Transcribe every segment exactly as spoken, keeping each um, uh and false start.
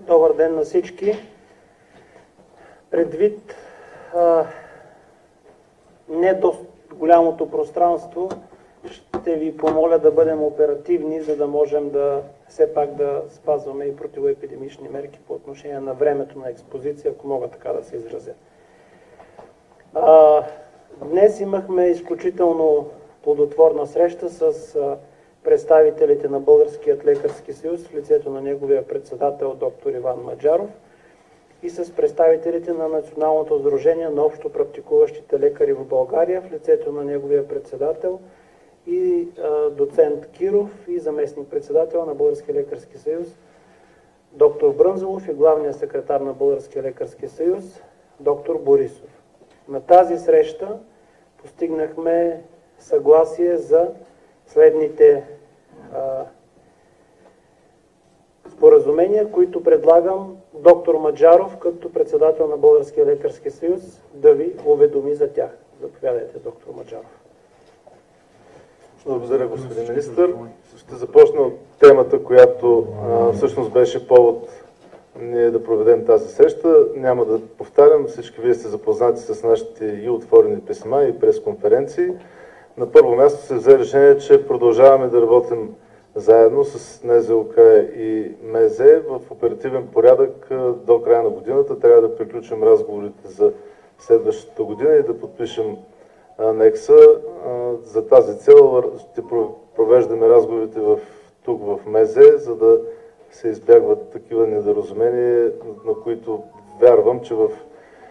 Добър ден на всички. Предвид а, не до голямото пространство, ще ви помоля да бъдем оперативни, за да можем да все пак да спазваме и противоепидемични мерки по отношение на времето на експозиция, ако мога така да се изразя. А, днес имахме изключително плодотворна среща с а, представителите на Българският лекарски съюз в лицето на неговия председател доктор Иван Маджаров и с представителите на Националното сдружение на общо практикуващите лекари в България в лицето на неговия председател и а, доцент Киров и заместник председател на Българския лекарски съюз доктор Брънзалов и главния секретар на Българския лекарски съюз доктор Борисов. На тази среща постигнахме съгласие за следните а, споразумения, които предлагам доктор Маджаров, като председател на Българския лекарски съюз, да ви уведоми за тях. Заповядайте, доктор Маджаров. Благодаря, господин министър. Ще започна от темата, която а, всъщност беше повод ние да проведем тази среща. Няма да повтарям, всички вие сте запознати с нашите и отворени писма и пресконференции. На първо място се взе решение, че продължаваме да работим заедно с НЗОК и МЗ в оперативен порядък до края на годината. Трябва да приключим разговорите за следващата година и да подпишем анекса. За тази цел ще провеждаме разговорите в, тук в МЗ, за да се избягват такива недоразумения, на които вярвам, че в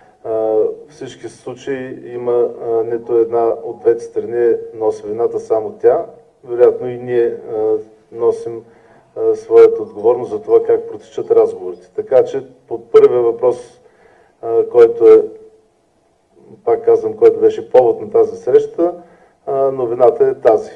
всички случаи има нито една от двете страни носи вината само тя. Вероятно и ние носим своята отговорност за това как протичат разговорите. Така че по първия въпрос, който е, пак казвам, който беше повод на тази среща, новината е тази.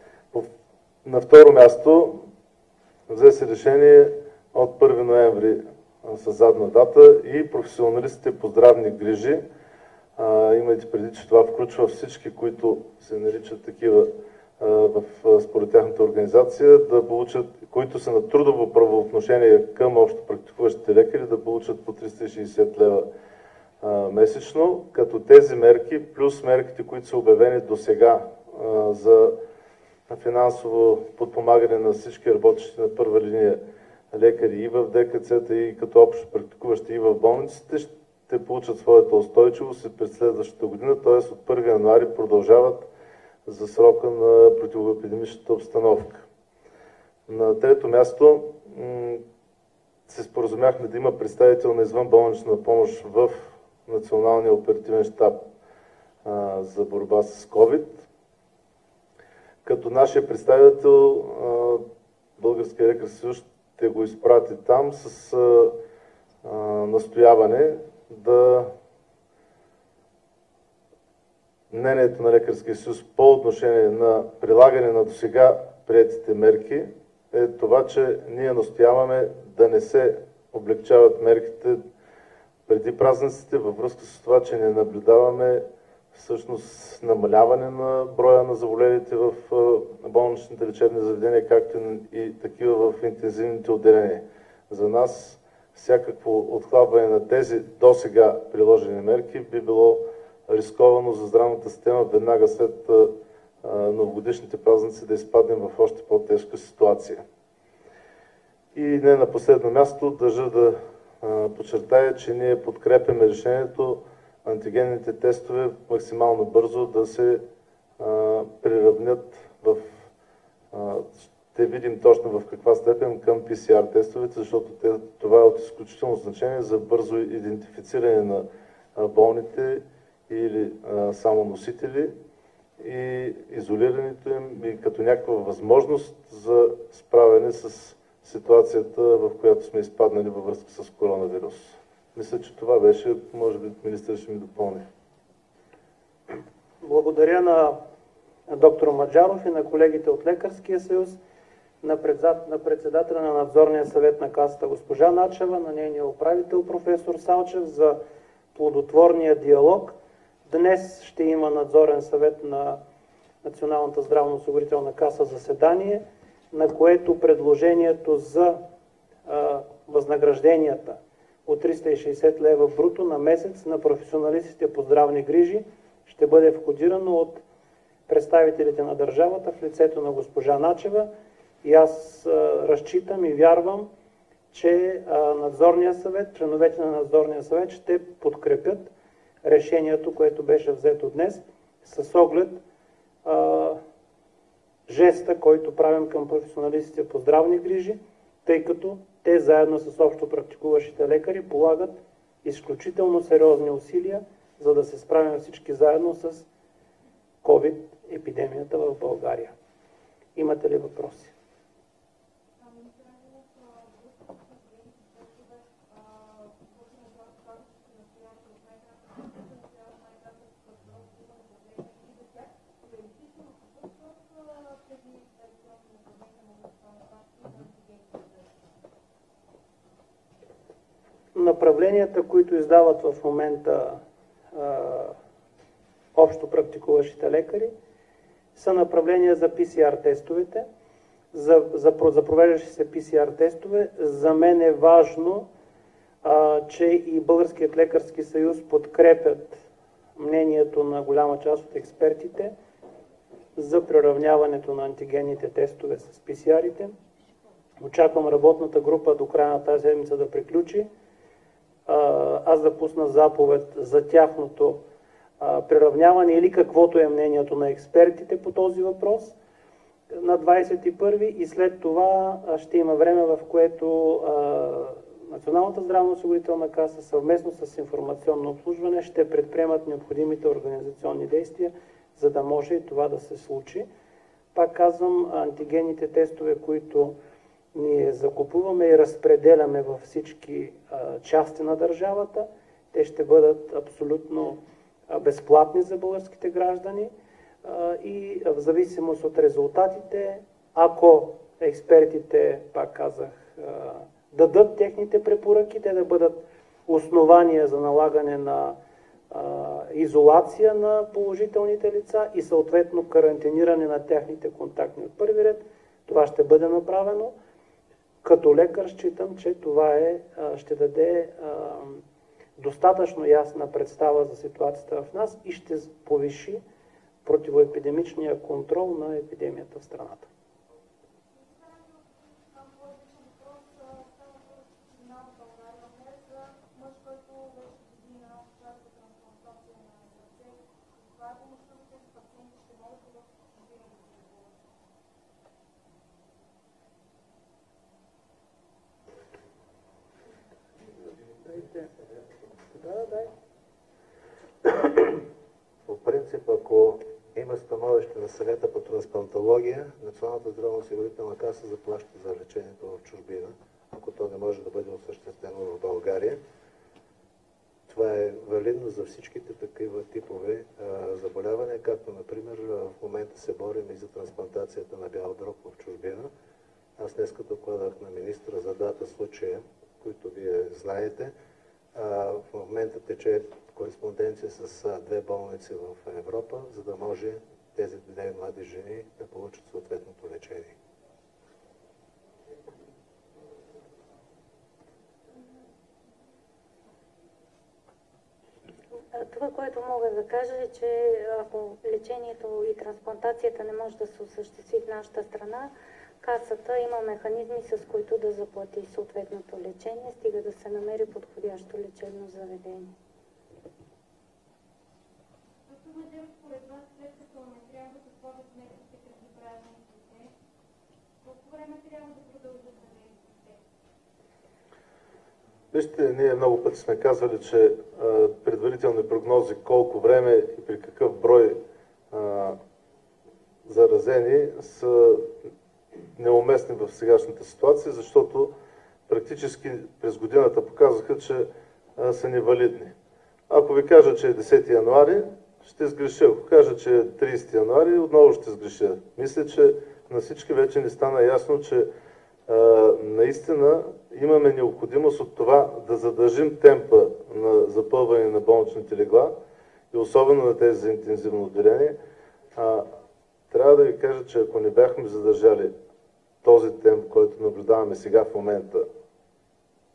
На второ място взе се решение от първи ноември с задна дата и професионалистите по здравни грижи, а, имайте преди, че това включва всички, които се наричат такива а, в, според тяхната организация, да получат, които са на трудово правоотношение към общо практикуващите лекари, да получат по триста и шейсет лева а, месечно, като тези мерки, плюс мерките, които са обявени до сега за финансово подпомагане на всички работещи на първа линия лекари и в ДКЦ-та, и като общо практикуващи и в болниците, ще получат своята устойчивост и през следващата година, т.е. от първи януари продължават за срока на противоепидемичната обстановка. На трето място се споразумяхме да има представител на извънболнична помощ в Националния оперативен щаб за борба с COVID. Като нашия представител Българския лекарски съюз ще го изпрати там с а, а, настояване да мнението на Лекарския съюз по отношение на прилагане на досега приетите мерки е това, че ние настояваме да не се облегчават мерките преди празниците във връзка с това, че не наблюдаваме всъщност намаляване на броя на заболелите в болничните лечебни заведения, както и такива в интензивните отделения. За нас всякакво отхлабване на тези до сега приложени мерки би било рисковано за здравната система веднага след новогодишните празници да изпаднем в още по-тежка ситуация. И не на последно място държа да подчертая, че ние подкрепяме решението антигенните тестове максимално бързо да се а, приравнят в... А, ще видим точно в каква степен към пи си ар тестовете, защото те, това е от изключително значение за бързо идентифициране на а, болните или а, само носители и изолирането им и като някаква възможност за справяне с ситуацията, в която сме изпаднали във връзка с коронавирус. Мисля, че това беше, може би министър ще ми допълни. Благодаря на доктор Маджаров и на колегите от Лекарския съюз, на председателя на надзорния съвет на Касата госпожа Начева, на нейния управител професор Салчев за плодотворния диалог. Днес ще има надзорен съвет на Националната здравноосигурителна каса заседание, на което предложението за а, възнагражденията от триста и шейсет лева бруто на месец на професионалистите по здравни грижи ще бъде входирано от представителите на държавата в лицето на госпожа Начева и аз а, разчитам и вярвам, че а, надзорния съвет, членовете на надзорния съвет ще подкрепят решението, което беше взето днес, с оглед а, жеста, който правим към професионалистите по здравни грижи, тъй като те заедно с общо практикуващите лекари полагат изключително сериозни усилия, за да се справим всички заедно с ковид епидемията в България. Имате ли въпроси? Направленията, които издават в момента а, общо практикуващите лекари, са направления за пи си ар тестовете. За, за, за провеждащи се пи си ар тестове, за мен е важно, а, че и Българският лекарски съюз подкрепят мнението на голяма част от експертите за приравняването на антигенните тестове с пи си ар-ите. Очаквам работната група до края на тази седмица да приключи. Аз да пусна заповед за тяхното а, приравняване или каквото е мнението на експертите по този въпрос на двадесет и първи и след това ще има време, в което а, Националната здравноосигурителна каса съвместно с информационно обслужване ще предприемат необходимите организационни действия, за да може и това да се случи. Пак казвам, антигенните тестове, които ние закупуваме и разпределяме във всички а, части на държавата. Те ще бъдат абсолютно а, безплатни за българските граждани а, и в зависимост от резултатите, ако експертите, пак казах, а, дадат техните препоръки, те да бъдат основания за налагане на а, изолация на положителните лица и съответно карантиниране на техните контактни от първи ред, това ще бъде направено. Като лекар считам, че това е, ще даде а, достатъчно ясна представа за ситуацията в нас и ще повиши противоепидемичния контрол на епидемията в страната. По принцип, ако има становище на съвета по трансплантология, Националната здравноосигурителна каса заплаща за лечението в чужбина, ако то не може да бъде осъществено в България. Това е валидно за всичките такива типове а, заболявания, както например в момента се борим и за трансплантацията на бял дроб в чужбина. Аз днес докладах на министра за дата случая, които вие знаете. А, в момента тече кореспонденция с а, две болници в Европа, за да може тези две млади жени да получат съответното лечение. Това, което мога да кажа е, че ако лечението и трансплантацията не може да се осъществи в нашата страна, касата има механизми, с които да заплати съответното лечение, стига да се намери подходящо лечебно заведение. Според вас, след като не трябва да отворят мерките преди празниците, колко време трябва да продължат да действате? Вижте, ние много пъти сме казвали, че а, предварителни прогнози колко време и при какъв брой а, заразени са неуместни в сегашната ситуация, защото практически през годината показаха, че а, са невалидни. Ако ви кажа, че е десети януари, ще сгреша. Ако кажа, че е тридесети януари, отново ще сгреша. Мисля, че на всички вече ни стана ясно, че а, наистина имаме необходимост от това да задържим темпа на запълване на болничните легла и особено на тези за интензивно отделение. А, трябва да ви кажа, че ако не бяхме задържали този темп, който наблюдаваме сега в момента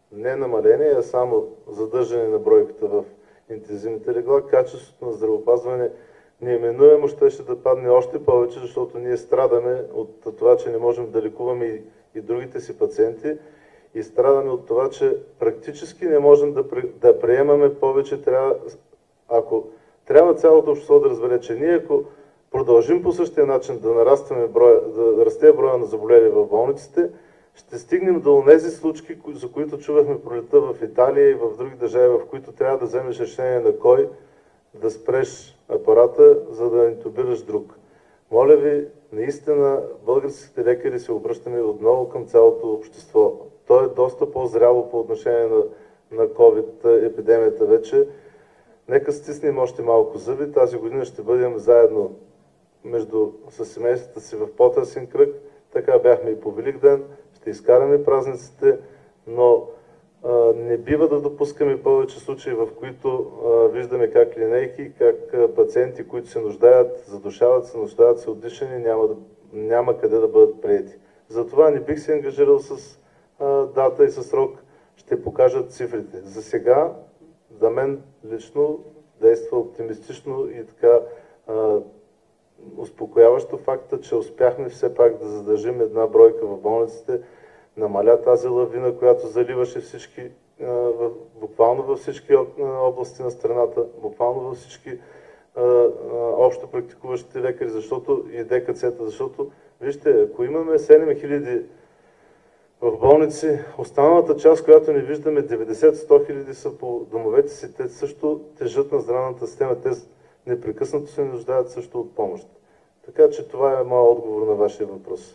не намаление, а само задържане на бройката в интензивните легла, качеството на здравеопазване неименуемо щеше да падне още повече, защото ние страдаме от това, че не можем да лекуваме и, и другите си пациенти и страдаме от това, че практически не можем да, да приемаме повече. Трябва, ако трябва цялото общество да разбере, че ние ако продължим по същия начин да нарастваме броя, да расте броя на заболели в болниците, ще стигнем до тези случаи, за които чувахме пролета в Италия и в други държави, в които трябва да вземеш решение на кой да спреш апарата, за да интубираш друг. Моля ви, наистина, българските лекари се обръщаме отново към цялото общество. То е доста по-зряло по отношение на, на COVID епидемията вече. Нека стиснем още малко зъби. Тази година ще бъдем заедно между, с семействата си в по-тесен кръг. Така бяхме и по Великден. Ще изкараме празниците, но а, не бива да допускаме повече случаи, в които а, виждаме как линейки, как а, пациенти, които се нуждаят, задушават се, нуждаят се от дишане, няма, да, няма къде да бъдат приети. Затова не бих се ангажирал с а, дата и с срок. Ще покажат цифрите. За сега, за мен лично действа оптимистично и така а, успокояващо факта, че успяхме все пак да задържим една бройка в болниците, намаля тази лавина, която заливаше всички, буквално във всички области на страната, буквално във всички общо практикуващите лекари, защото и ДКЦ-та, защото, вижте, ако имаме седем хиляди в болници, останалата част, която не виждаме, деветдесет до сто хиляди са по домовете си, те също тежат на здравната система, те непрекъснато се нуждаят също от помощ. Така че това е моят отговор на вашия въпрос.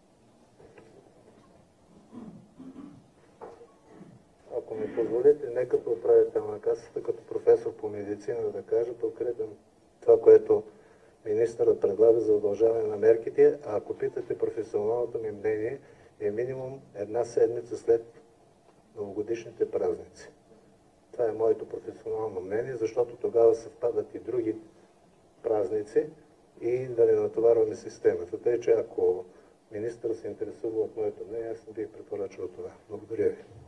Ако ми позволите, не като управител на касата, като професор по медицина да кажа, подкрепям това, което министърът предлага за удължаване на мерките, а ако питате професионалното ми мнение, е минимум една седмица след новогодишните празници. Това е моето професионално мнение, защото тогава съвпадат и други празници и да не натоварваме системата. Тъй, че ако министър се интересува от моето мнение, аз не бих препоръчал това. Благодаря ви.